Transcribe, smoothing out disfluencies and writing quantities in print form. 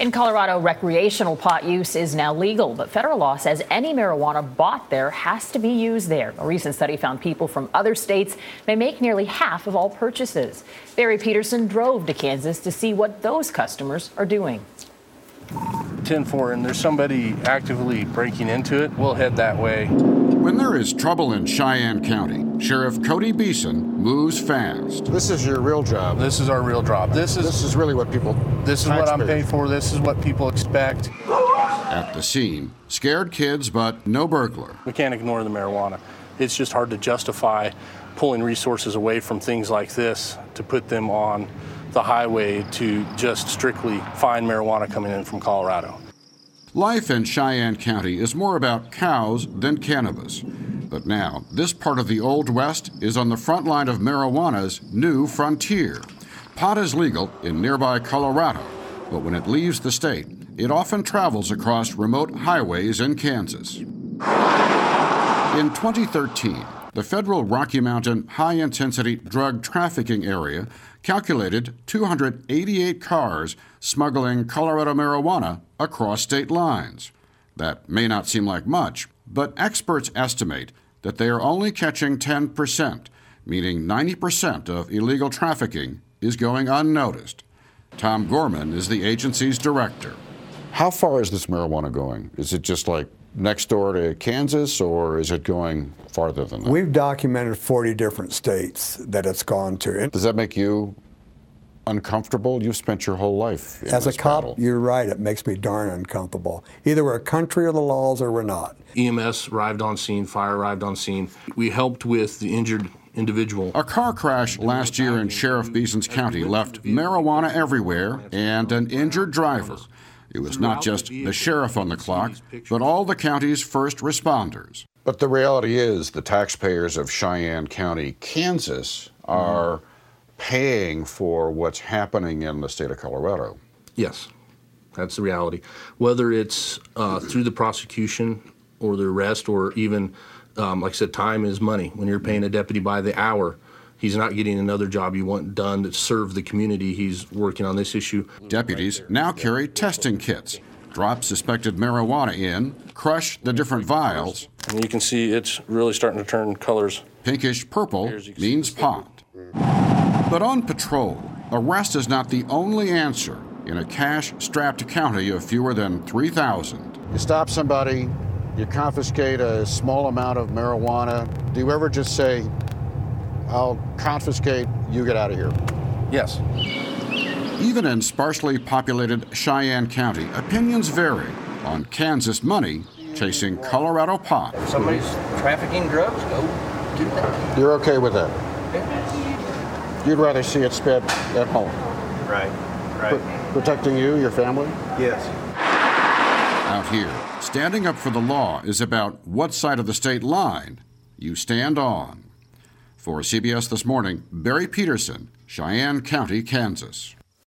In Colorado, recreational pot use is now legal, but federal law says any marijuana bought there has to be used there. A recent study found people from other states may make nearly half of all purchases. Barry Peterson drove to Kansas to see what those customers are doing. 10-4, and there's somebody actively breaking into it, we'll head that way. When there is trouble in Cheyenne County, Sheriff Cody Beeson moves fast. This is your real job. This is our real job. This is really what people... This is what I'm paid for. This is what people expect. At the scene, scared kids, but no burglar. We can't ignore the marijuana. It's just hard to justify pulling resources away from things like this to put them on the highway to just strictly find marijuana coming in from Colorado. Life in Cheyenne County is more about cows than cannabis. But now, this part of the Old West is on the front line of marijuana's new frontier. Pot is legal in nearby Colorado, but when it leaves the state, it often travels across remote highways in Kansas. In 2013, the federal Rocky Mountain high-intensity drug trafficking area calculated 288 cars smuggling Colorado marijuana across state lines. That may not seem like much, but experts estimate that they are only catching 10%, meaning 90% of illegal trafficking is going unnoticed. Tom Gorman is the agency's director. How far is this marijuana going? Is it just like next door to Kansas, or is it going farther than that? We've documented 40 different states that it's gone to. Does that make you uncomfortable? You've spent your whole life in As a this cop, battle. you're right, it makes me darn uncomfortable. Either we're a country of the laws or we're not. EMS arrived on scene, fire arrived on scene. We helped with the injured individual. A car crash last year in Sheriff Beeson's county left marijuana everywhere and an injured driver. It was not just the sheriff on the clock, but all the county's first responders. But the reality is the taxpayers of Cheyenne County, Kansas, are paying for what's happening in the state of Colorado. Yes, that's the reality. Whether it's through the prosecution or the arrest, or even, like I said, time is money. When you're paying a deputy by the hour, he's not getting another job you want done to serve the community. He's working on this issue. Deputies now carry testing kits, drop suspected marijuana in, crush the different vials. And you can see it's really starting to turn colors. Pinkish purple means pot. But on patrol, arrest is not the only answer in a cash-strapped county of fewer than 3,000. You stop somebody, you confiscate a small amount of marijuana. Do you ever just say, I'll confiscate, you get out of here? Yes. Even in sparsely populated Cheyenne County, opinions vary on Kansas money chasing Colorado pot. If somebody's trafficking drugs, go do that. You're okay with that? You'd rather see it spent at home? Right. Protecting you, your family? Yes. Out here, standing up for the law is about what side of the state line you stand on. For CBS This Morning, Barry Peterson, Cheyenne County, Kansas.